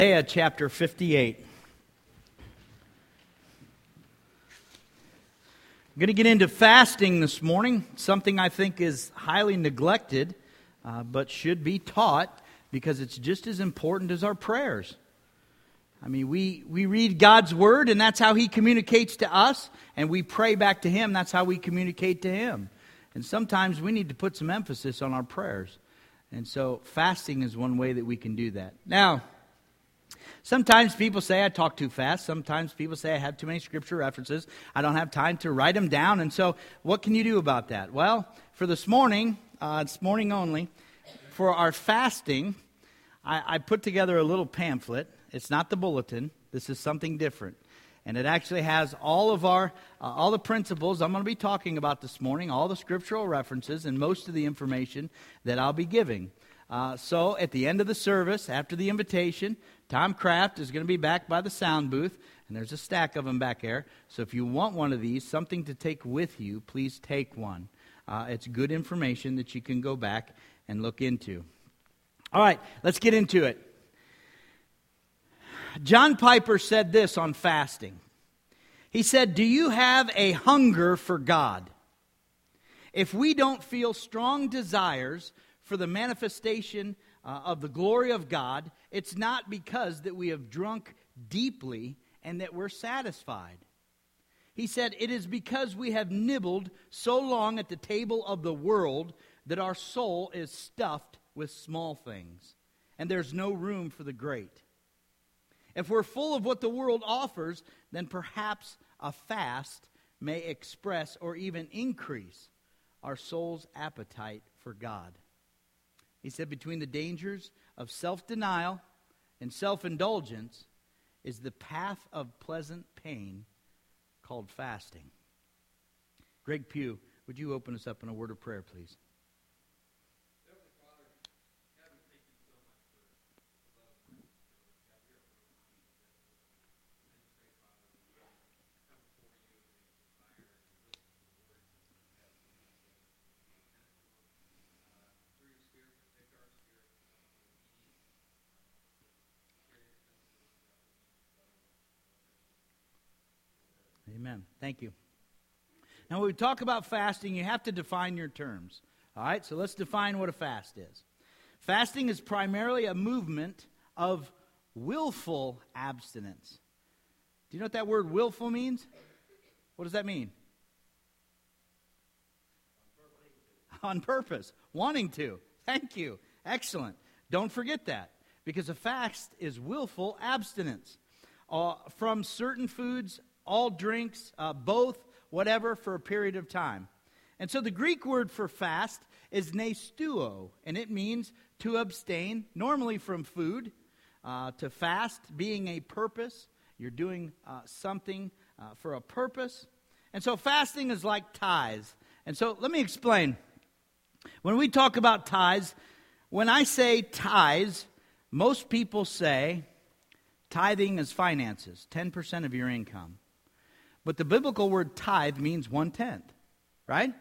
Isaiah chapter 58. I'm going to get into fasting this morning, something I think is highly neglected, but should be taught because it's just as important as our prayers. I mean, we read God's Word, and that's how He communicates to us, and we pray back to Him, that's how we communicate to Him. And sometimes we need to put some emphasis on our prayers. And so fasting is one way that we can do that. Now, sometimes people say I talk too fast. Sometimes people say I have too many scripture references. I don't have time to write them down. And so what can you do about that? Well, for this morning, it's morning only, for our fasting, I put together a little pamphlet. It's not the bulletin. This is something different. And it actually has all of all the principles I'm going to be talking about this morning, all the scriptural references, and most of the information that I'll be giving. So at the end of the service, after the invitation, Tom Kraft is going to be back by the sound booth, and there's a stack of them back there. So if you want one of these, something to take with you, please take one. It's good information that you can go back and look into. All right, let's get into it. John Piper said this on fasting. He said, "Do you have a hunger for God? If we don't feel strong desires for the manifestation of the glory of God, it's not because that we have drunk deeply and that we're satisfied." He said, "It is because we have nibbled so long at the table of the world that our soul is stuffed with small things, and there's no room for the great. If we're full of what the world offers, then perhaps a fast may express or even increase our soul's appetite for God." He said, between the dangers of self-denial and self-indulgence is the path of pleasant pain called fasting. Greg Pugh, would you open us up in a word of prayer, please? Amen. Thank you. Now, when we talk about fasting, you have to define your terms. All right, so let's define what a fast is. Fasting is primarily a movement of willful abstinence. Do you know what that word willful means? What does that mean? On purpose. Wanting to. Thank you. Excellent. Don't forget that. Because a fast is willful abstinence from certain foods, all drinks, both, whatever, for a period of time. And so the Greek word for fast is nesteuo, and it means to abstain, normally from food, to fast being a purpose. You're doing something for a purpose. And so fasting is like tithes. And so let me explain. When we talk about tithes, when I say tithes, most people say tithing is finances, 10% of your income. But the biblical word tithe means 1/10, right?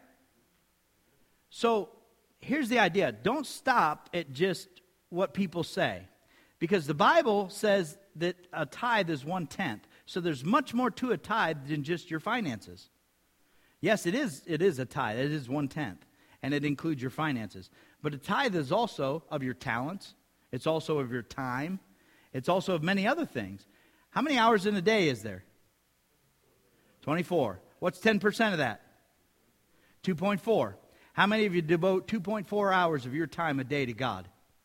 So here's the idea. Don't stop at just what people say. Because the Bible says that a tithe is 1/10. So there's much more to a tithe than just your finances. Yes, it is a tithe. It is 1/10. And it includes your finances. But a tithe is also of your talents. It's also of your time. It's also of many other things. How many hours in a day is there? 24. What's 10% of that? 2.4. How many of you devote 2.4 hours of your time a day to God?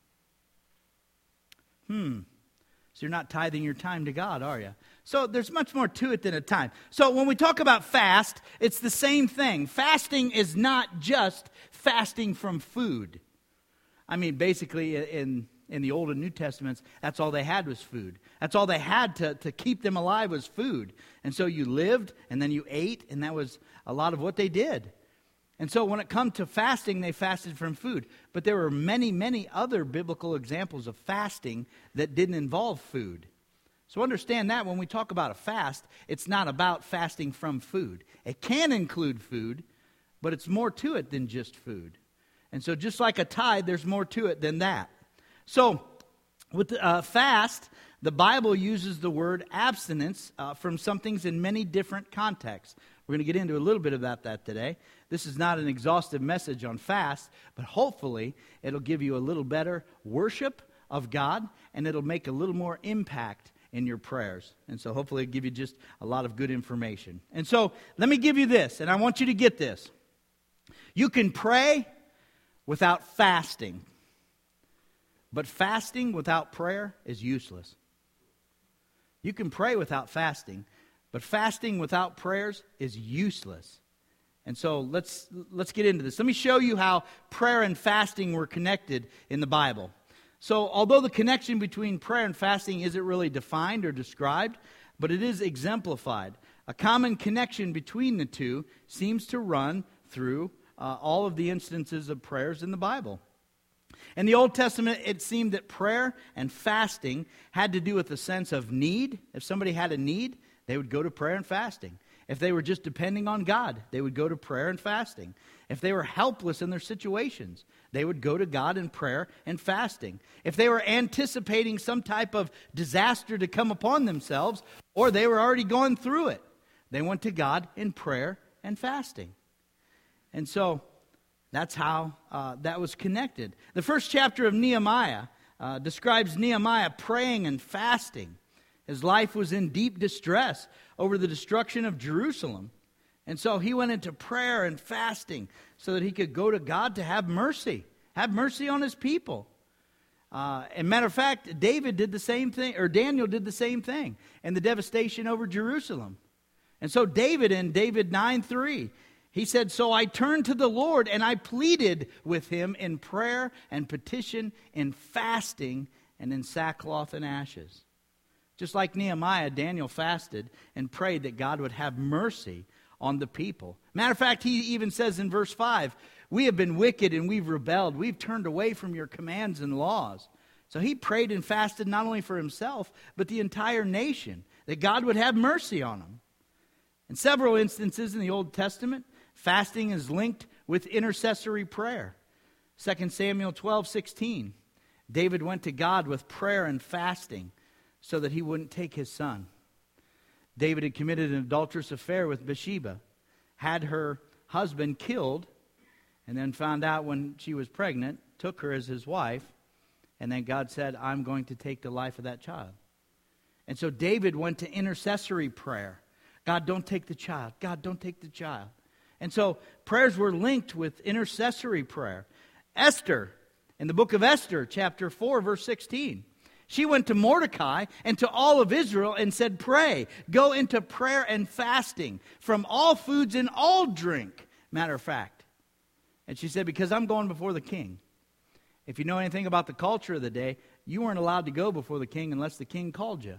So you're not tithing your time to God, are you? So there's much more to it than a time. So when we talk about fast, it's the same thing. Fasting is not just fasting from food. I mean, basically in the Old and New Testaments, that's all they had was food. That's all they had to keep them alive was food. And so you lived, and then you ate, and that was a lot of what they did. And so when it come to fasting, they fasted from food. But there were many, many other biblical examples of fasting that didn't involve food. So understand that when we talk about a fast, it's not about fasting from food. It can include food, but it's more to it than just food. And so just like a tithe, there's more to it than that. So With fast, the Bible uses the word abstinence from some things in many different contexts. We're going to get into a little bit about that today. This is not an exhaustive message on fast, but hopefully it'll give you a little better worship of God, and it'll make a little more impact in your prayers. And so hopefully it'll give you just a lot of good information. And so let me give you this, and I want you to get this. You can pray without fasting, but fasting without prayer is useless. You can pray without fasting, but fasting without prayers is useless. And so let's get into this. Let me show you how prayer and fasting were connected in the Bible. So although the connection between prayer and fasting isn't really defined or described, but it is exemplified. A common connection between the two seems to run through all of the instances of prayers in the Bible. In the Old Testament, it seemed that prayer and fasting had to do with a sense of need. If somebody had a need, they would go to prayer and fasting. If they were just depending on God, they would go to prayer and fasting. If they were helpless in their situations, they would go to God in prayer and fasting. If they were anticipating some type of disaster to come upon themselves, or they were already going through it, they went to God in prayer and fasting. And so that's how that was connected. The first chapter of Nehemiah describes Nehemiah praying and fasting. His life was in deep distress over the destruction of Jerusalem. And so he went into prayer and fasting so that he could go to God to have mercy on his people. And matter of fact, David did the same thing, or Daniel did the same thing, and the devastation over Jerusalem. And so David, in David 9:3, he said, "So I turned to the Lord and I pleaded with him in prayer and petition, in fasting and in sackcloth and ashes." Just like Nehemiah, Daniel fasted and prayed that God would have mercy on the people. Matter of fact, he even says in verse 5, "We have been wicked and we've rebelled. We've turned away from your commands and laws." So he prayed and fasted not only for himself, but the entire nation, that God would have mercy on them. In several instances in the Old Testament, fasting is linked with intercessory prayer. 2 Samuel 12:16, David went to God with prayer and fasting so that he wouldn't take his son. David had committed an adulterous affair with Bathsheba, had her husband killed, and then found out when she was pregnant, took her as his wife, and then God said, "I'm going to take the life of that child." And so David went to intercessory prayer. God, don't take the child. God, don't take the child. And so prayers were linked with intercessory prayer. Esther, in the book of Esther, chapter 4, verse 16, she went to Mordecai and to all of Israel and said, "Pray, go into prayer and fasting from all foods and all drink." Matter of fact. And she said, "Because I'm going before the king." If you know anything about the culture of the day, you weren't allowed to go before the king unless the king called you.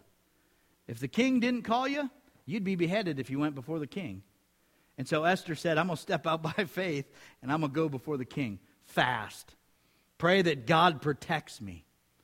If the king didn't call you, you'd be beheaded if you went before the king. And so Esther said, "I'm going to step out by faith and I'm going to go before the king. Fast. Pray that God protects me."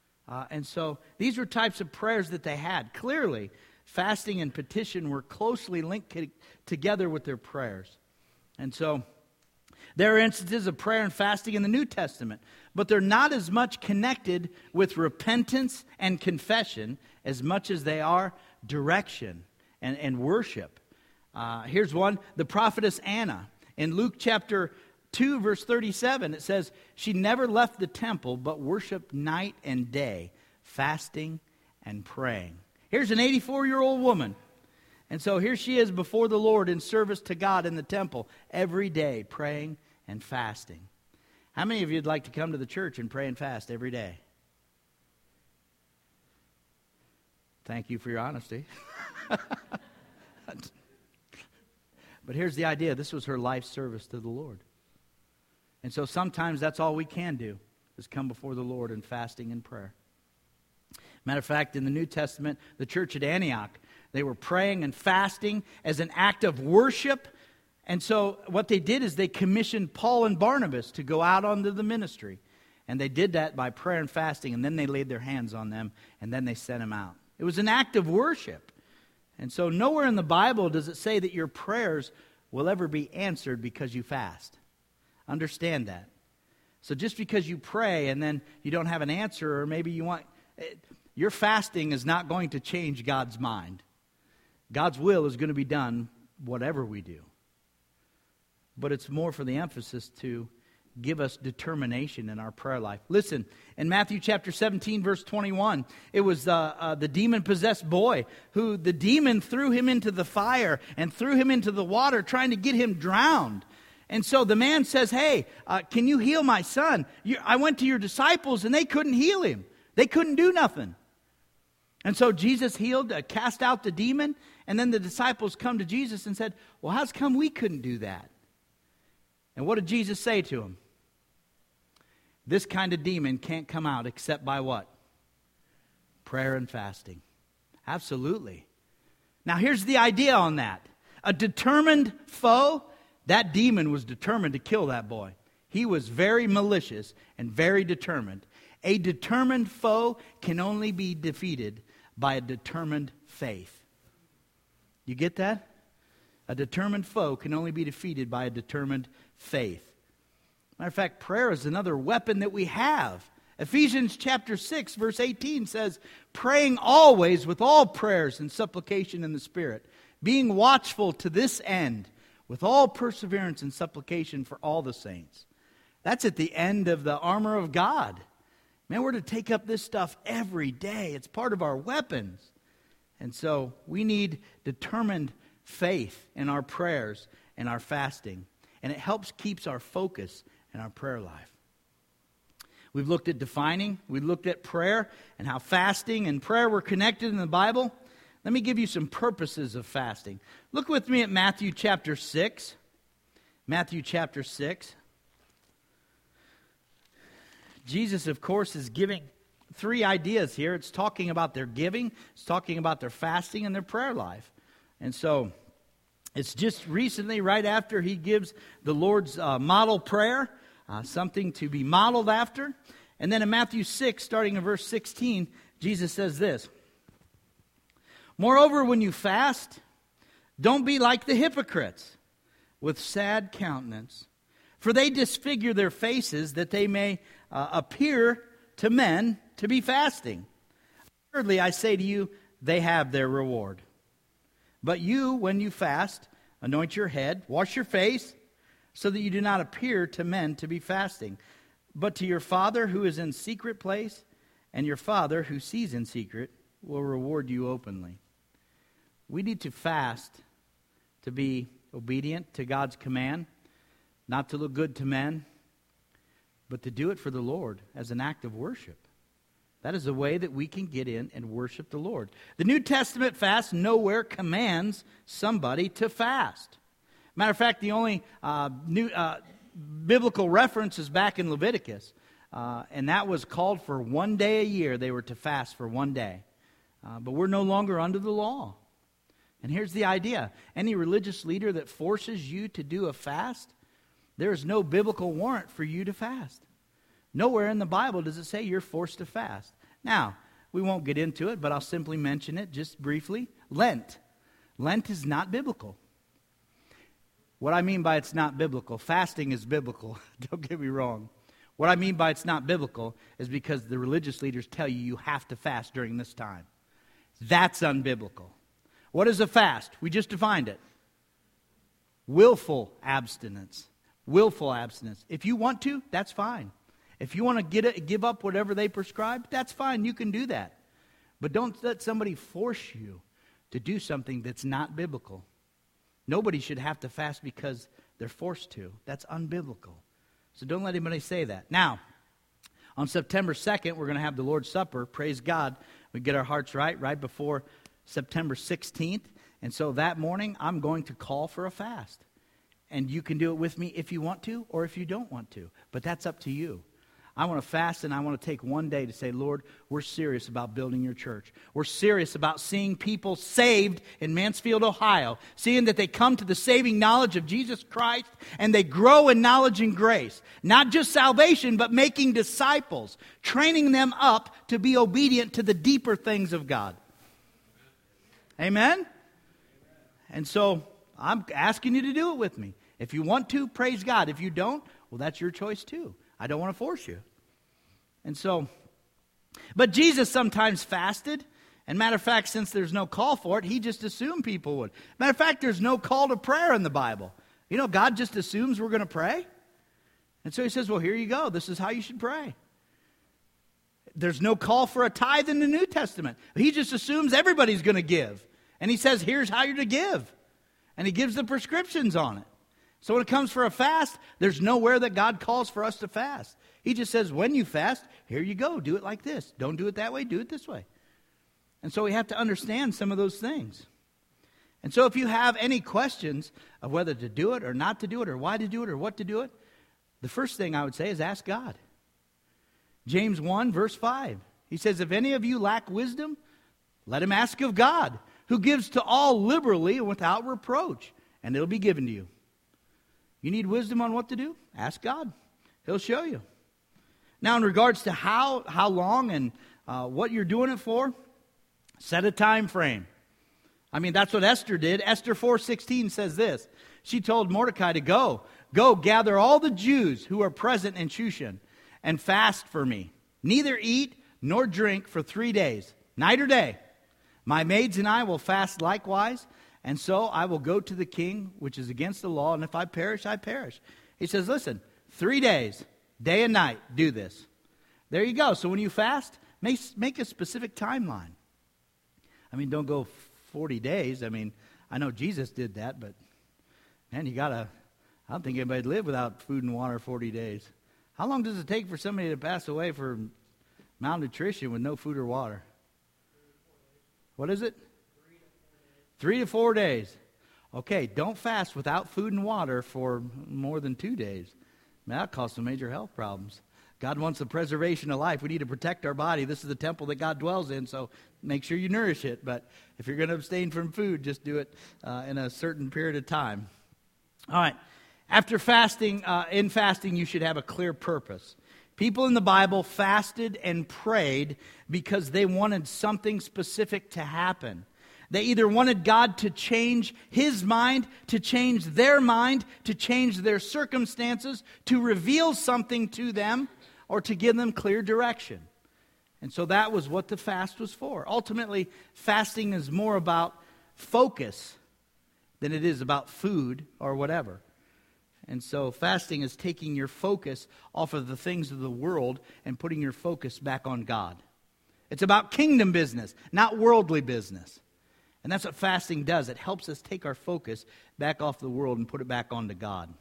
And so these were types of prayers that they had. Clearly, fasting and petition were closely linked together with their prayers. And so there are instances of prayer and fasting in the New Testament, but they're not as much connected with repentance and confession as much as they are direction and worship. Here's one, the prophetess Anna. In Luke chapter 2, verse 37, it says, "She never left the temple, but worshiped night and day, fasting and praying." Here's an 84-year-old woman. And so here she is before the Lord in service to God in the temple every day, praying and fasting. How many of you would like to come to the church and pray and fast every day? Thank you for your honesty. But here's the idea. This was her life service to the Lord. And so sometimes that's all we can do, is come before the Lord in fasting and prayer. Matter of fact, in the New Testament, the church at Antioch, they were praying and fasting as an act of worship. And so what they did is they commissioned Paul and Barnabas to go out onto the ministry. And they did that by prayer and fasting, and then they laid their hands on them, and then they sent them out. It was an act of worship. And so nowhere in the Bible does it say that your prayers will ever be answered because you fast. Understand that. So just because you pray and then you don't have an answer, or maybe you want Your fasting is not going to change God's mind. God's will is going to be done whatever we do. But it's more for the emphasis to give us determination in our prayer life. Listen, in Matthew chapter 17, verse 21, it was the demon-possessed boy who the demon threw him into the fire and threw him into the water, trying to get him drowned. And so the man says, hey, can you heal my son? I went to your disciples and they couldn't heal him. They couldn't do nothing. And so Jesus healed, cast out the demon, and then the disciples come to Jesus and said, well, how's come we couldn't do that? And what did Jesus say to him? This kind of demon can't come out except by what? Prayer and fasting. Absolutely. Now here's the idea on that. A determined foe, that demon was determined to kill that boy. He was very malicious and very determined. A determined foe can only be defeated by a determined faith. You get that? A determined foe can only be defeated by a determined faith. Matter of fact, prayer is another weapon that we have. Ephesians chapter 6, verse 18 says, praying always with all prayers and supplication in the Spirit, being watchful to this end, with all perseverance and supplication for all the saints. That's at the end of the armor of God. Man, we're to take up this stuff every day. It's part of our weapons. And so we need determined faith in our prayers and our fasting. And it helps keeps our focus in our prayer life. We've looked at defining. We looked at prayer and how fasting and prayer were connected in the Bible. Let me give you some purposes of fasting. Look with me at Matthew chapter 6. Matthew chapter 6. Jesus, of course, is giving three ideas here. It's talking about their giving, it's talking about their fasting and their prayer life. And so it's just recently, right after he gives the Lord's model prayer, something to be modeled after. And then in Matthew 6, starting in verse 16, Jesus says this. Moreover, when you fast, don't be like the hypocrites with sad countenance, for they disfigure their faces that they may appear to men to be fasting. Thirdly, I say to you, they have their reward. But you, when you fast, anoint your head, wash your face, so that you do not appear to men to be fasting, but to your Father who is in secret place, and your Father who sees in secret will reward you openly. We need to fast to be obedient to God's command, not to look good to men, but to do it for the Lord as an act of worship. That is a way that we can get in and worship the Lord. The New Testament fast nowhere commands somebody to fast. Matter of fact, the only biblical reference is back in Leviticus. And that was called for 1 day a year. They were to fast for 1 day. But we're no longer under the law. And here's the idea. Any religious leader that forces you to do a fast, there is no biblical warrant for you to fast. Nowhere in the Bible does it say you're forced to fast. Now, we won't get into it, but I'll simply mention it just briefly. Lent. Lent is not biblical. What I mean by it's not biblical, fasting is biblical. Don't get me wrong. What I mean by it's not biblical is because the religious leaders tell you you have to fast during this time. That's unbiblical. What is a fast? We just defined it. Willful abstinence. Willful abstinence. If you want to, that's fine. If you want to give up whatever they prescribe, that's fine. You can do that. But don't let somebody force you to do something that's not biblical. Nobody should have to fast because they're forced to. That's unbiblical. So don't let anybody say that. Now, on September 2nd, we're going to have the Lord's Supper. Praise God. We get our hearts right before September 16th. And so that morning, I'm going to call for a fast. And you can do it with me if you want to or if you don't want to. But that's up to you. I want to fast and I want to take 1 day to say, Lord, we're serious about building your church. We're serious about seeing people saved in Mansfield, Ohio, seeing that they come to the saving knowledge of Jesus Christ and they grow in knowledge and grace. Not just salvation, but making disciples, training them up to be obedient to the deeper things of God. Amen? And so I'm asking you to do it with me. If you want to, praise God. If you don't, well, that's your choice too. I don't want to force you. And so But Jesus sometimes fasted. And matter of fact, since there's no call for it, he just assumed people would. Matter of fact, there's no call to prayer in the Bible. You know, God just assumes we're going to pray. And so he says, well, here you go. This is how you should pray. There's no call for a tithe in the New Testament. He just assumes everybody's going to give. And he says, here's how you're to give. And he gives the prescriptions on it. So when it comes for a fast, there's nowhere that God calls for us to fast. He just says, when you fast, here you go. Do it like this. Don't do it that way. Do it this way. And so we have to understand some of those things. And so if you have any questions of whether to do it or not to do it or why to do it or what to do it, the first thing I would say is ask God. James 1, verse 5. He says, if any of you lack wisdom, let him ask of God, who gives to all liberally and without reproach, and it'll be given to you. You need wisdom on what to do? Ask God. He'll show you. Now, in regards to how long and what you're doing it for, set a time frame. I mean, that's what Esther did. Esther 4:16 says this. She told Mordecai to go gather all the Jews who are present in Shushan and fast for me. Neither eat nor drink for 3 days, night or day. My maids and I will fast likewise, and so I will go to the king, which is against the law, and if I perish, I perish. He says, listen, 3 days, day and night, do this. There you go. So when you fast, make a specific timeline. I mean, don't go 40 days. I mean, I know Jesus did that, but man, I don't think anybody'd live without food and water 40 days. How long does it take for somebody to pass away for malnutrition with no food or water? What is it? 3 to 4 days. Okay, don't fast without food and water for more than 2 days. Man, that causes some major health problems. God wants the preservation of life. We need to protect our body. This is the temple that God dwells in, so make sure you nourish it. But if you're going to abstain from food, just do it in a certain period of time. All right. After fasting, in fasting, you should have a clear purpose. People in the Bible fasted and prayed because they wanted something specific to happen. They either wanted God to change His mind, to change their mind, to change their circumstances, to reveal something to them, or to give them clear direction. And so that was what the fast was for. Ultimately, fasting is more about focus than it is about food or whatever. And so fasting is taking your focus off of the things of the world and putting your focus back on God. It's about kingdom business, not worldly business. And that's what fasting does. It helps us take our focus back off the world and put it back onto God.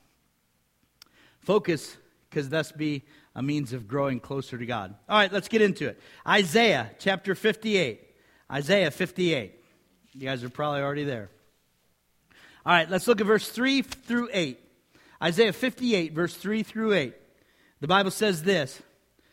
Focus can thus be a means of growing closer to God. All right, let's get into it. Isaiah chapter 58. Isaiah 58. You guys are probably already there. All right, let's look at verse 3 through 8. Isaiah 58, verse 3 through 8. The Bible says this.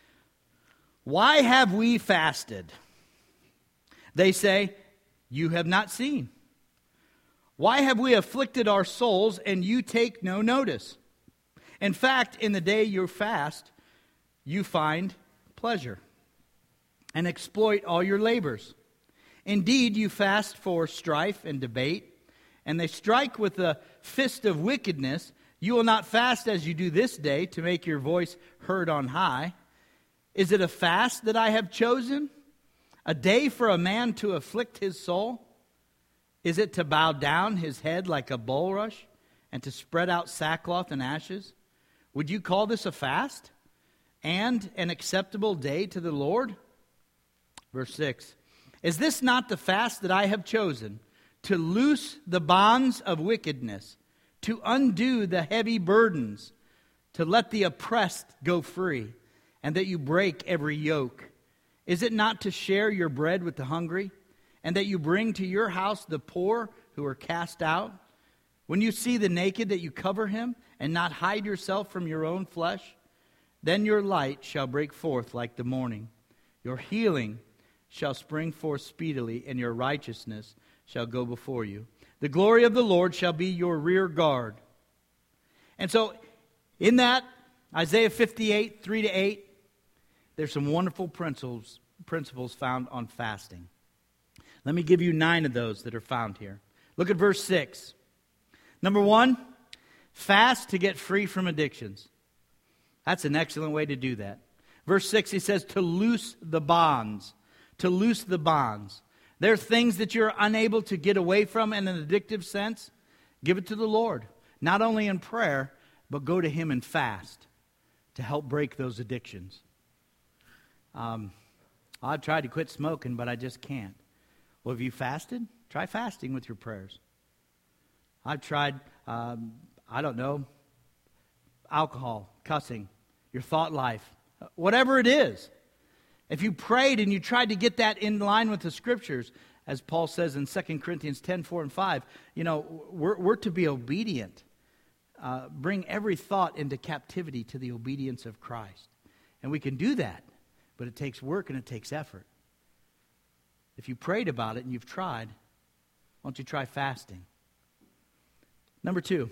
Why have we fasted? They say, you have not seen. Why have we afflicted our souls and you take no notice? In fact, in the day you fast, you find pleasure and exploit all your labors. Indeed, you fast for strife and debate, and they strike with the fist of wickedness. You will not fast as you do this day to make your voice heard on high. Is it a fast that I have chosen? A day for a man to afflict his soul? Is it to bow down his head like a bulrush and to spread out sackcloth and ashes? Would you call this a fast and an acceptable day to the Lord? Verse 6. Is this not the fast that I have chosen, to loose the bonds of wickedness, to undo the heavy burdens, to let the oppressed go free, and that you break every yoke? Is it not to share your bread with the hungry, and that you bring to your house the poor who are cast out? When you see the naked, that you cover him, and not hide yourself from your own flesh? Then your light shall break forth like the morning. Your healing shall spring forth speedily, and your righteousness shall go before you. The glory of the Lord shall be your rear guard. And so, in that, Isaiah 58, 3 to 8, there's some wonderful principles found on fasting. Let me give you 9 of those that are found here. Look at verse 6. Number 1, fast to get free from addictions. That's an excellent way to do that. Verse 6, he says, to loose the bonds. To loose the bonds. There are things that you're unable to get away from in an addictive sense. Give it to the Lord. Not only in prayer, but go to Him and fast to help break those addictions. I've tried to quit smoking, but I just can't. Well, have you fasted? Try fasting with your prayers. I've tried, alcohol, cussing, your thought life, whatever it is. If you prayed and you tried to get that in line with the Scriptures, as Paul says in 2 Corinthians 10, 4 and 5, we're to be obedient. Bring every thought into captivity to the obedience of Christ. And we can do that, but it takes work and it takes effort. If you prayed about it and you've tried, why don't you try fasting? Number 2,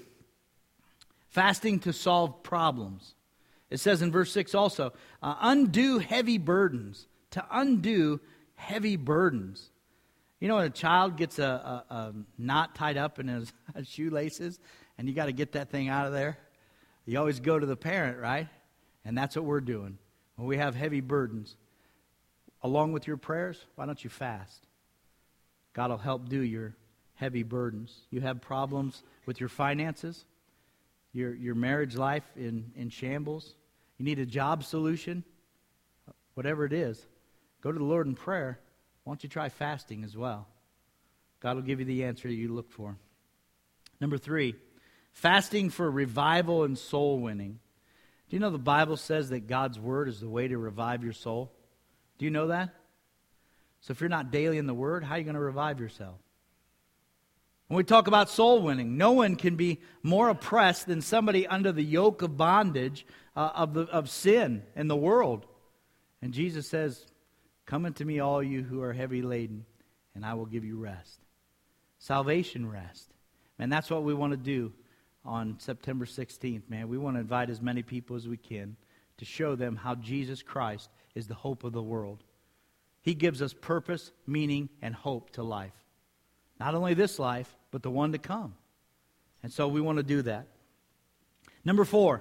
fasting to solve problems. It says in verse 6 also, undo heavy burdens. To undo heavy burdens. You know when a child gets a knot tied up in his shoelaces, and you got to get that thing out of there? You always go to the parent, right? And that's what we're doing. When we have heavy burdens, along with your prayers, why don't you fast? God will help do your heavy burdens. You have problems with your finances, your marriage life in shambles. You need a job solution, whatever it is. Go to the Lord in prayer. Why don't you try fasting as well? God will give you the answer you look for. Number 3, fasting for revival and soul winning. Do you know the Bible says that God's Word is the way to revive your soul? Do you know that? So if you're not daily in the Word, how are you going to revive yourself? When we talk about soul winning, no one can be more oppressed than somebody under the yoke of bondage of sin in the world. And Jesus says, come unto me, all you who are heavy laden, and I will give you rest. Salvation rest. And that's what we want to do on September 16th, man. We want to invite as many people as we can to show them how Jesus Christ is the hope of the world. He gives us purpose, meaning, and hope to life. Not only this life, but the one to come. And so we want to do that. Number 4,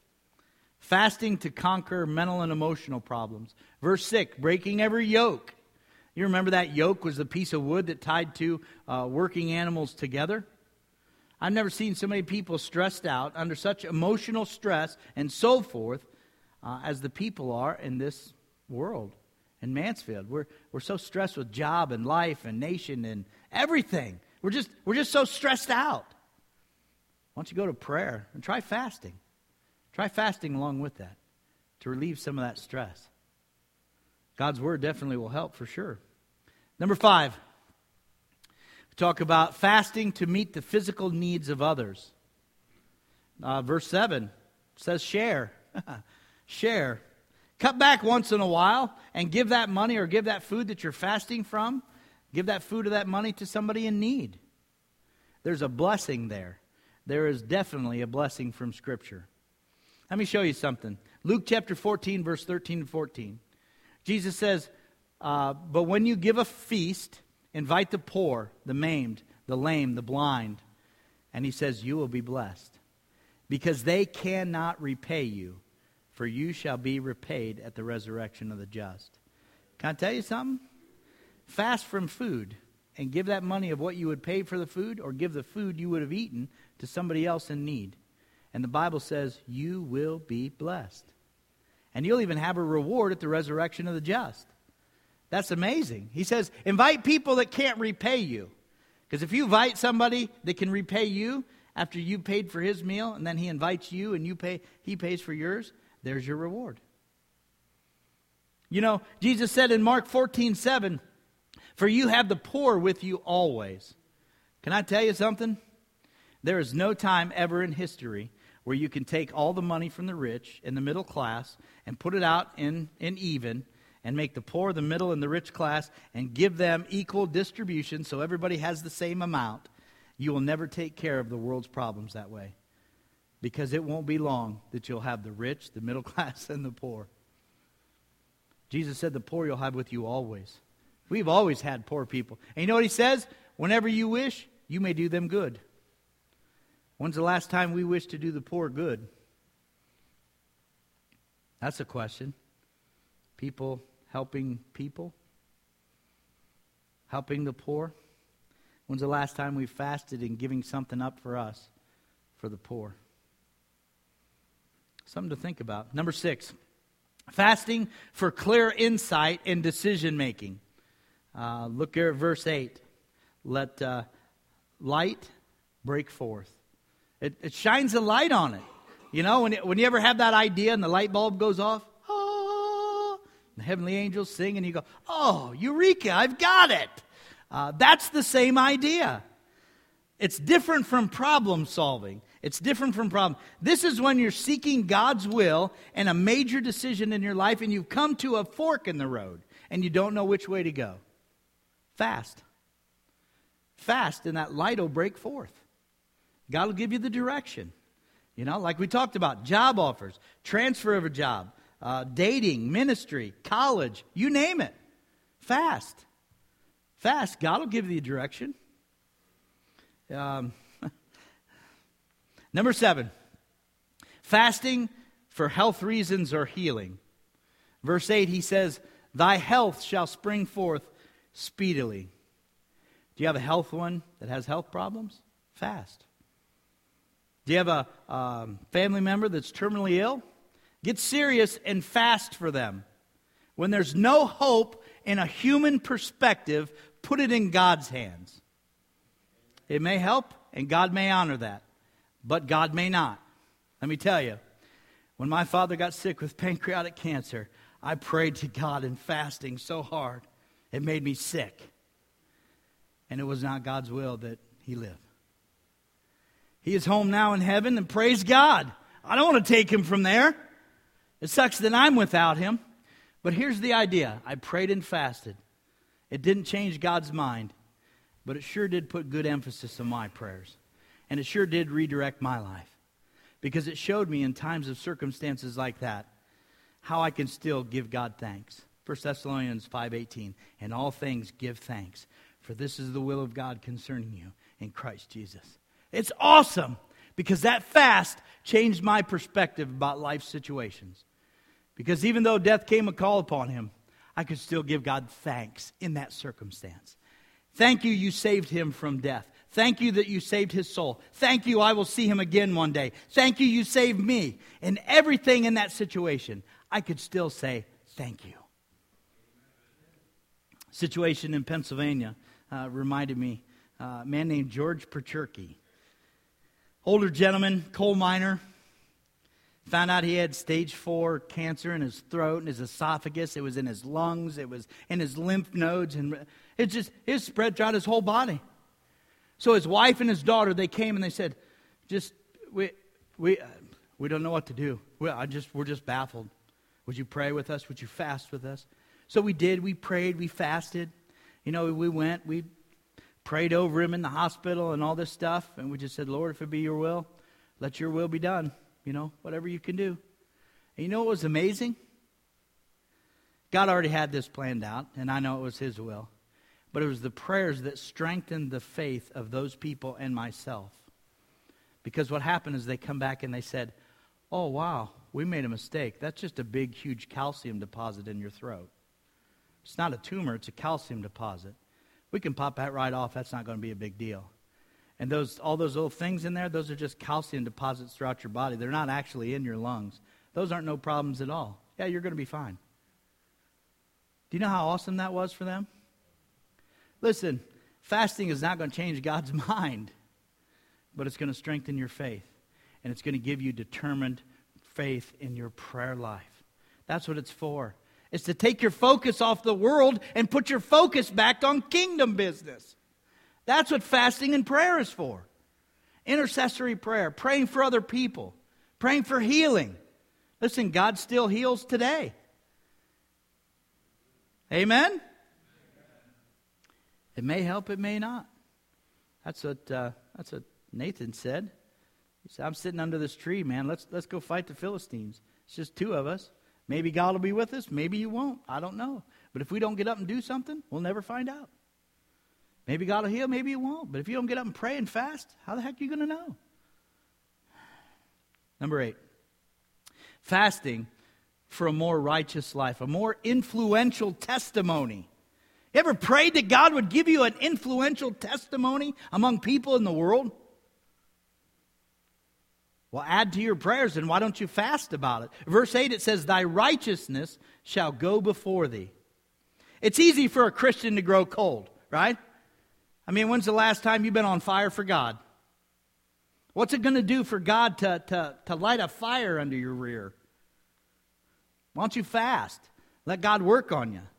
fasting to conquer mental and emotional problems. Verse 6, breaking every yoke. You remember that yoke was the piece of wood that tied two working animals together? I've never seen so many people stressed out under such emotional stress and so forth as the people are in this world. In Mansfield, we're so stressed with job and life and nation and everything. We're just so stressed out. Why don't you go to prayer and try fasting? Try fasting along with that to relieve some of that stress. God's Word definitely will help for sure. Number 5, we talk about fasting to meet the physical needs of others. Verse 7 says share. Share. Cut back once in a while and give that money or give that food that you're fasting from, give that food or that money to somebody in need. There's a blessing there. There is definitely a blessing from Scripture. Let me show you something. Luke chapter 14, verse 13 and 14. Jesus says, but when you give a feast, invite the poor, the maimed, the lame, the blind. And he says, you will be blessed, because they cannot repay you, for you shall be repaid at the resurrection of the just. Can I tell you something? Fast from food and give that money of what you would pay for the food, or give the food you would have eaten to somebody else in need. And the Bible says you will be blessed. And you'll even have a reward at the resurrection of the just. That's amazing. He says, invite people that can't repay you. Because if you invite somebody that can repay you after you paid for his meal, and then he invites you and he pays for yours, there's your reward. You know, Jesus said in Mark 14:7, for you have the poor with you always. Can I tell you something? There is no time ever in history where you can take all the money from the rich and the middle class and put it out in even and make the poor, the middle, and the rich class and give them equal distribution so everybody has the same amount. You will never take care of the world's problems that way, because it won't be long that you'll have the rich, the middle class, and the poor. Jesus said the poor you'll have with you always. We've always had poor people. And you know what he says? Whenever you wish, you may do them good. When's the last time we wished to do the poor good? That's a question. People helping people. Helping the poor. When's the last time we fasted and giving something up for us, for the poor? Something to think about. Number 6, fasting for clear insight and decision making. Look here at verse 8. Let light break forth. It shines a light on it. You know, when you ever have that idea and the light bulb goes off, the heavenly angels sing and you go, oh, eureka, I've got it. That's the same idea. It's different from problem solving. It's different from problem. This is when you're seeking God's will and a major decision in your life and you've come to a fork in the road and you don't know which way to go. Fast. Fast and that light will break forth. God will give you the direction. You know, like we talked about, job offers, transfer of a job, dating, ministry, college, you name it. Fast. Fast. God will give you the direction. Number 7, fasting for health reasons or healing. Verse 8, he says, thy health shall spring forth speedily. Do you have a health one that has health problems? Fast. Do you have a family member that's terminally ill? Get serious and fast for them. When there's no hope in a human perspective, put it in God's hands. It may help, and God may honor that, but God may not. Let me tell you, when my father got sick with pancreatic cancer, I prayed to God in fasting so hard, it made me sick. And it was not God's will that he live. He is home now in heaven, and praise God. I don't want to take him from there. It sucks that I'm without him. But here's the idea. I prayed and fasted. It didn't change God's mind, but it sure did put good emphasis on my prayers. And it sure did redirect my life. Because it showed me in times of circumstances like that, how I can still give God thanks. 1 Thessalonians 5:18, in all things give thanks, for this is the will of God concerning you in Christ Jesus. It's awesome, because that fast changed my perspective about life situations. Because even though death came a call upon him, I could still give God thanks in that circumstance. Thank you, you saved him from death. Thank you that you saved his soul. Thank you, I will see him again one day. Thank you, you saved me. And everything in that situation, I could still say, thank you. Situation in Pennsylvania reminded me, a man named George Percherky. Older gentleman, coal miner, found out he had stage 4 cancer in his throat and his esophagus. It was in his lungs. It was in his lymph nodes. And it spread throughout his whole body. So his wife and his daughter, they came and they said, we don't know what to do. We're just baffled. Would you pray with us? Would you fast with us? So we did. We prayed. We fasted. You know, we went. We prayed over him in the hospital and all this stuff. And we just said, Lord, if it be your will, let your will be done. You know, whatever you can do. And you know what was amazing? God already had this planned out, and I know it was his will. But it was the prayers that strengthened the faith of those people and myself. Because what happened is they come back and they said, oh, wow, we made a mistake. That's just a big, huge calcium deposit in your throat. It's not a tumor, it's a calcium deposit. We can pop that right off. That's not going to be a big deal. And all those little things in there, those are just calcium deposits throughout your body. They're not actually in your lungs. Those aren't no problems at all. Yeah, you're going to be fine. Do you know how awesome that was for them? Listen, fasting is not going to change God's mind, but it's going to strengthen your faith. And it's going to give you determined faith in your prayer life. That's what it's for. It's to take your focus off the world and put your focus back on kingdom business. That's what fasting and prayer is for. Intercessory prayer, praying for other people, praying for healing. Listen, God still heals today. Amen? It may help, it may not. That's what Nathan said. He said, I'm sitting under this tree, man. Let's go fight the Philistines. It's just 2 of us. Maybe God will be with us. Maybe he won't. I don't know. But if we don't get up and do something, we'll never find out. Maybe God will heal, maybe he won't. But if you don't get up and pray and fast, how the heck are you going to know? Number 8. Fasting for a more righteous life, a more influential testimony? You ever prayed that God would give you an influential testimony among people in the world? Well, add to your prayers, and why don't you fast about it? Verse 8, it says, thy righteousness shall go before thee. It's easy for a Christian to grow cold, right? I mean, when's the last time you've been on fire for God? What's it going to do for God to light a fire under your rear? Why don't you fast? Let God work on you.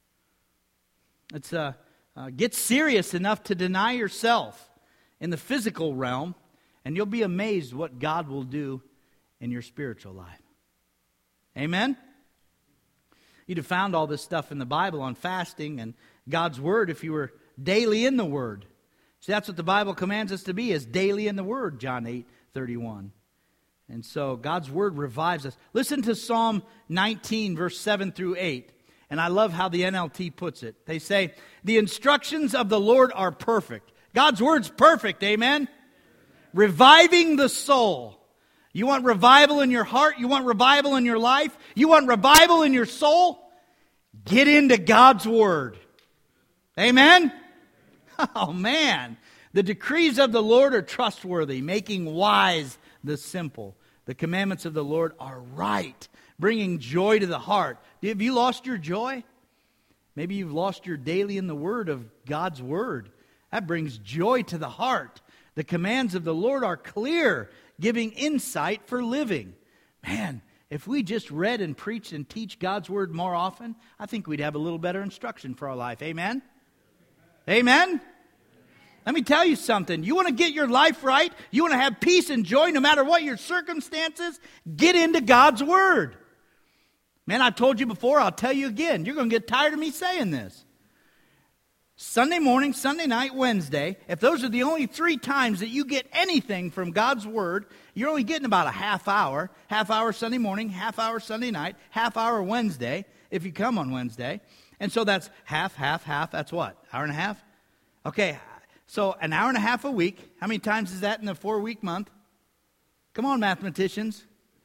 It's get serious enough to deny yourself in the physical realm, and you'll be amazed what God will do in your spiritual life. Amen? You'd have found all this stuff in the Bible on fasting and God's Word if you were daily in the Word. See, that's what the Bible commands us to be, is daily in the Word, John 8:31. And so God's Word revives us. Listen to Psalm 19, verse 7 through 8. And I love how the NLT puts it. They say, the instructions of the Lord are perfect. God's Word's perfect, amen? Reviving the soul. You want revival in your heart? You want revival in your life? You want revival in your soul? Get into God's Word. Amen? Oh, man. The decrees of the Lord are trustworthy, making wise the simple. The commandments of the Lord are right, bringing joy to the heart. Have you lost your joy? Maybe you've lost your daily in the Word of God's Word. That brings joy to the heart. The commands of the Lord are clear, giving insight for living. Man, if we just read and preached and teach God's Word more often, I think we'd have a little better instruction for our life. Amen? Amen? Let me tell you something. You want to get your life right? You want to have peace and joy no matter what your circumstances? Get into God's Word. Man, I've told you before, I'll tell you again. You're going to get tired of me saying this. Sunday morning, Sunday night, Wednesday, if those are the only 3 times that you get anything from God's Word, you're only getting about a half hour. Half hour Sunday morning, half hour Sunday night, half hour Wednesday, if you come on Wednesday. And so that's half. That's what? Hour and a half? Okay, so an hour and a half a week. How many times is that in the 4-week month? Come on, mathematicians.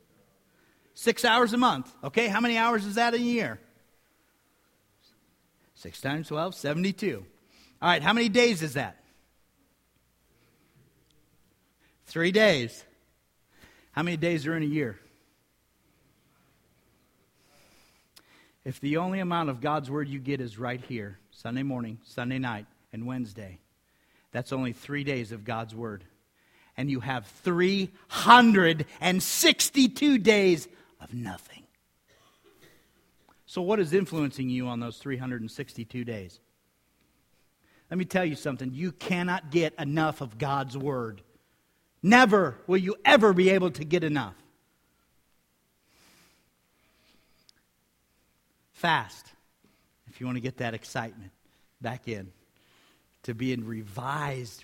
6 hours a month. Okay, how many hours is that in a year? 6 times 12, 72. All right, how many days is that? 3 days. How many days are in a year? If the only amount of God's Word you get is right here, Sunday morning, Sunday night, and Wednesday, that's only 3 days of God's Word. And you have 362 days of nothing. So what is influencing you on those 362 days? Let me tell you something. You cannot get enough of God's Word. Never will you ever be able to get enough. Fast, if you want to get that excitement back in. To be revitalized,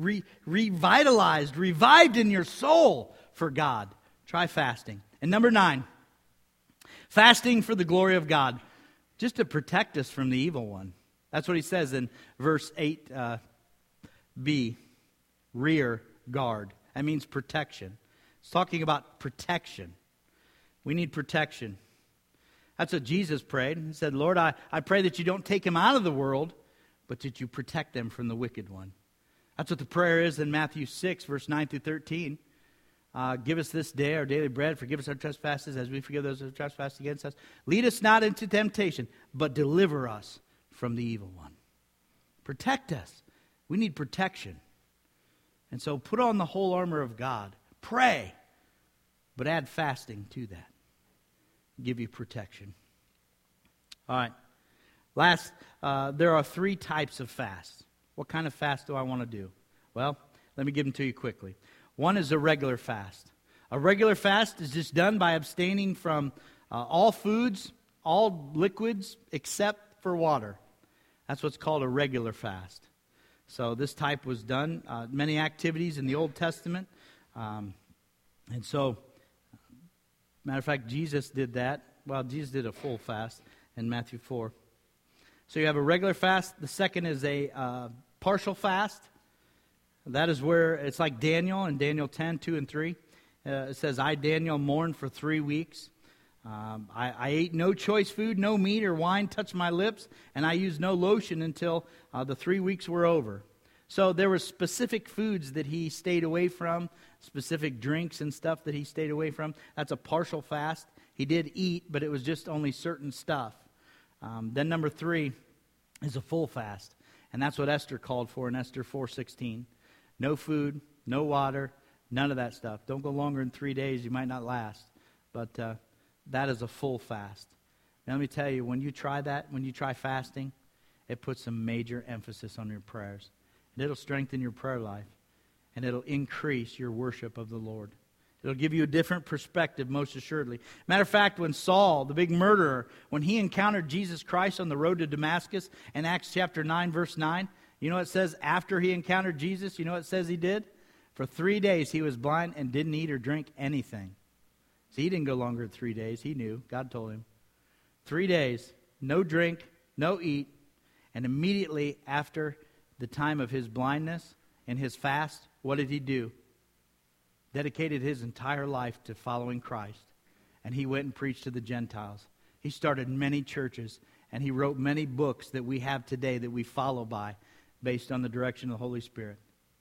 revived in your soul for God. Try fasting. And number 9, fasting for the glory of God. Just to protect us from the evil one. That's what he says in verse 8b. Rear guard. That means protection. It's talking about protection. We need protection. That's what Jesus prayed. He said, Lord, I pray that you don't take him out of the world, but that you protect them from the wicked one. That's what the prayer is in Matthew 6, verse 9 through 13. Give us this day our daily bread. Forgive us our trespasses as we forgive those who trespass against us. Lead us not into temptation, but deliver us from the evil one. Protect us. We need protection. And so put on the whole armor of God. Pray, but add fasting to that. Give you protection. All right. Last, there are 3 types of fasts. What kind of fast do I want to do? Well, let me give them to you quickly. One is a regular fast. A regular fast is just done by abstaining from all foods, all liquids, except for water. That's what's called a regular fast. So this type was done, many activities in the Old Testament. And so, matter of fact, Jesus did that. Well, Jesus did a full fast in Matthew 4. So you have a regular fast. The second is a partial fast. That is where it's like Daniel in Daniel 10, 2 and 3. It says, I, Daniel, mourned for 3 weeks. I ate no choice food, no meat or wine touched my lips, and I used no lotion until the 3 weeks were over. So there were specific foods that he stayed away from, specific drinks and stuff that he stayed away from. That's a partial fast. He did eat, but it was just only certain stuff. Then number 3 is a full fast, and that's what Esther called for in Esther 4:16. No food, no water, none of that stuff. Don't go longer than 3 days. You might not last, but that is a full fast. Now, let me tell you, when you try that, when you try fasting, it puts some major emphasis on your prayers. And it'll strengthen your prayer life, and it'll increase your worship of the Lord. It'll give you a different perspective, most assuredly. Matter of fact, when Saul, the big murderer, when he encountered Jesus Christ on the road to Damascus in Acts chapter 9, verse 9, you know what it says after he encountered Jesus? You know what it says he did? For 3 days he was blind and didn't eat or drink anything. See, he didn't go longer than 3 days. He knew. God told him. 3 days, no drink, no eat. And immediately after the time of his blindness and his fast, what did he do? Dedicated his entire life to following Christ. And he went and preached to the Gentiles. He started many churches. And he wrote many books that we have today that we follow by based on the direction of the Holy Spirit.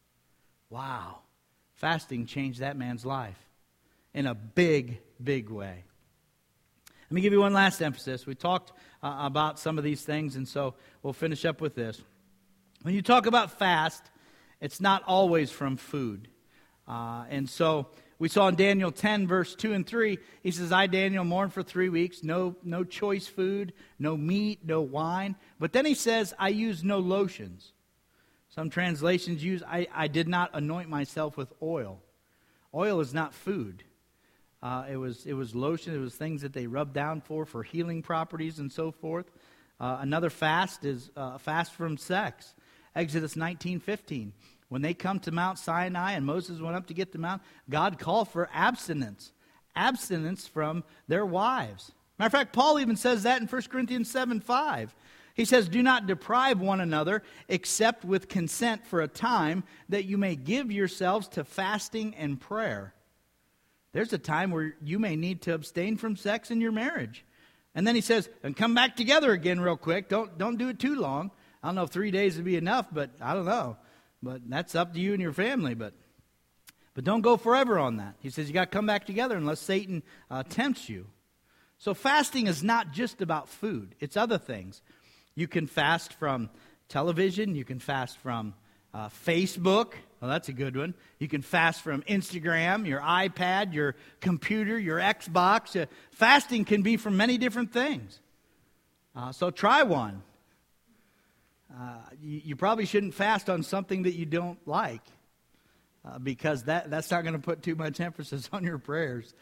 Wow. Fasting changed that man's life in a big, big way. Let me give you one last emphasis. We talked about some of these things, and so we'll finish up with this. When you talk about fast, it's not always from food. And so we saw in Daniel 10, verse 2 and 3, he says, I, Daniel, mourn for 3 weeks, no choice food, no meat, no wine. But then he says, I use no lotions. Some translations use, I did not anoint myself with oil. Oil is not food. It was lotion. It was things that they rubbed down for healing properties and so forth. Another fast is a fast from sex. Exodus 19:15. When they come to Mount Sinai and Moses went up to get the mount, God called for abstinence. Abstinence from their wives. Matter of fact, Paul even says that in 1 Corinthians 7:5. He says, do not deprive one another except with consent for a time, that you may give yourselves to fasting and prayer. There's a time where you may need to abstain from sex in your marriage. And then he says, and come back together again real quick. Don't do it too long. I don't know if 3 days would be enough, but I don't know. But that's up to you and your family. But don't go forever on that. He says you got to come back together unless Satan tempts you. So fasting is not just about food. It's other things. You can fast from television. You can fast from Facebook. Well, that's a good one. You can fast from Instagram, your iPad, your computer, your Xbox. Fasting can be from many different things. So try one. You probably shouldn't fast on something that you don't like, because that's not going to put too much emphasis on your prayers.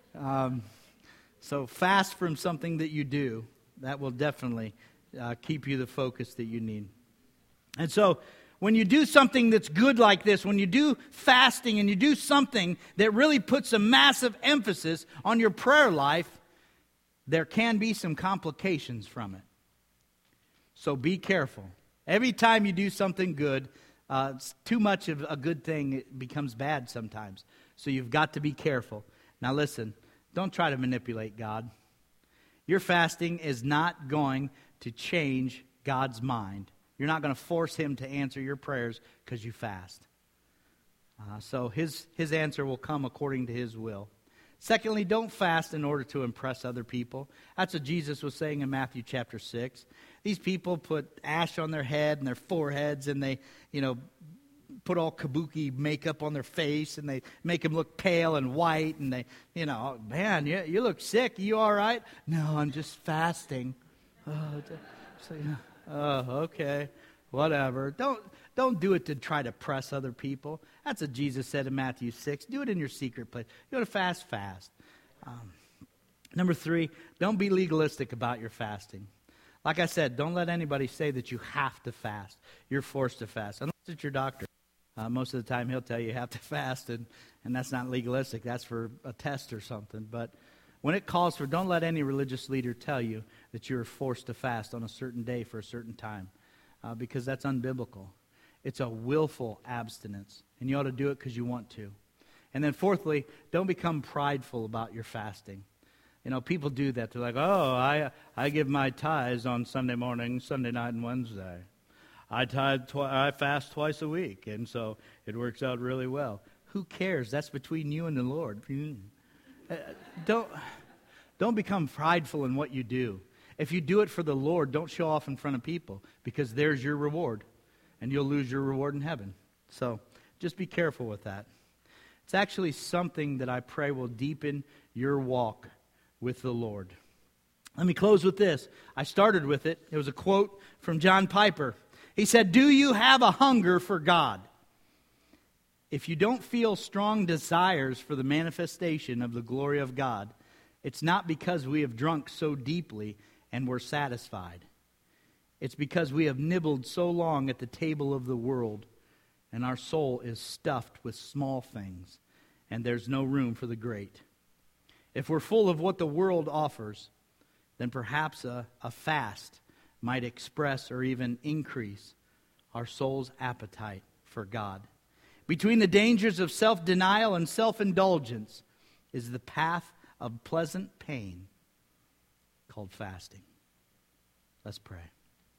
So fast from something that you do. That will definitely keep you the focus that you need. And so when you do something that's good like this, when you do fasting and you do something that really puts a massive emphasis on your prayer life, there can be some complications from it. So be careful. Every time you do something good, too much of a good thing it becomes bad sometimes. So you've got to be careful. Now listen, don't try to manipulate God. Your fasting is not going to change God's mind. You're not going to force Him to answer your prayers because you fast. So His answer will come according to His will. Secondly, don't fast in order to impress other people. That's what Jesus was saying in Matthew chapter 6. These people put ash on their head and their foreheads, and they, put all kabuki makeup on their face, and they make them look pale and white, and they, oh, man, you look sick. Are you all right? No, I'm just fasting. Okay, whatever. Don't do it to try to press other people. That's what Jesus said in Matthew 6. Do it in your secret place. You want to fast. Number 3, don't be legalistic about your fasting. Like I said, don't let anybody say that you have to fast. You're forced to fast, unless it's your doctor. Most of the time he'll tell you have to fast, and that's not legalistic. That's for a test or something. But when it calls for, don't let any religious leader tell you that you're forced to fast on a certain day for a certain time, because that's unbiblical. It's a willful abstinence, and you ought to do it because you want to. And then fourthly, don't become prideful about your fasting. You know, people do that. They're like, oh, I give my tithes on Sunday morning, Sunday night, and Wednesday. I fast twice a week, and so it works out really well. Who cares? That's between you and the Lord. Don't become prideful in what you do. If you do it for the Lord, don't show off in front of people, because there's your reward, and you'll lose your reward in heaven. So just be careful with that. It's actually something that I pray will deepen your walk with the Lord. Let me close with this. I started with it. It was a quote from John Piper. He said, "Do you have a hunger for God? If you don't feel strong desires for the manifestation of the glory of God, it's not because we have drunk so deeply and we're satisfied. It's because we have nibbled so long at the table of the world, and our soul is stuffed with small things, and there's no room for the great. If we're full of what the world offers, then perhaps a fast might express or even increase our soul's appetite for God. Between the dangers of self-denial and self-indulgence is the path of pleasant pain called fasting." Let's pray.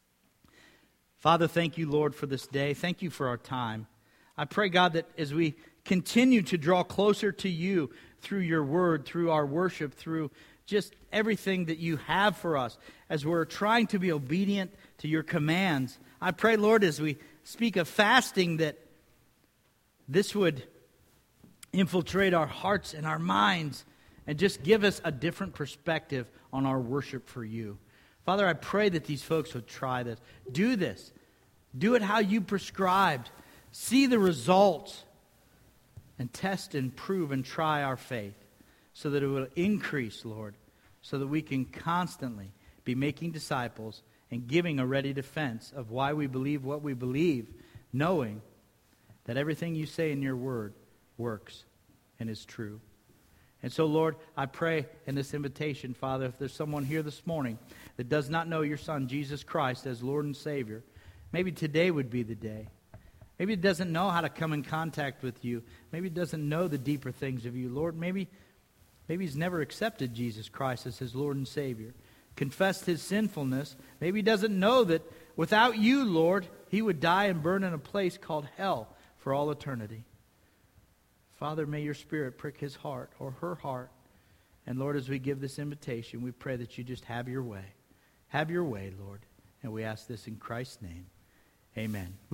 Father, thank you, Lord, for this day. Thank you for our time. I pray, God, that as we continue to draw closer to you through your word, through our worship, through just everything that you have for us, as we're trying to be obedient to your commands, I pray, Lord, as we speak of fasting, that this would infiltrate our hearts and our minds and just give us a different perspective on our worship for you. Father, I pray that these folks would try this. Do this. Do it how you prescribed. See the results. And test and prove and try our faith so that it will increase, Lord, so that we can constantly be making disciples and giving a ready defense of why we believe what we believe, knowing that everything you say in your word works and is true. And so, Lord, I pray in this invitation, Father, if there's someone here this morning that does not know your Son, Jesus Christ, as Lord and Savior, maybe today would be the day. Maybe it doesn't know how to come in contact with you. Maybe it doesn't know the deeper things of you, Lord. Maybe he's never accepted Jesus Christ as his Lord and Savior, confessed his sinfulness. Maybe he doesn't know that without you, Lord, he would die and burn in a place called hell for all eternity. Father, may your Spirit prick his heart or her heart. And Lord, as we give this invitation, we pray that you just have your way. Have your way, Lord. And we ask this in Christ's name. Amen.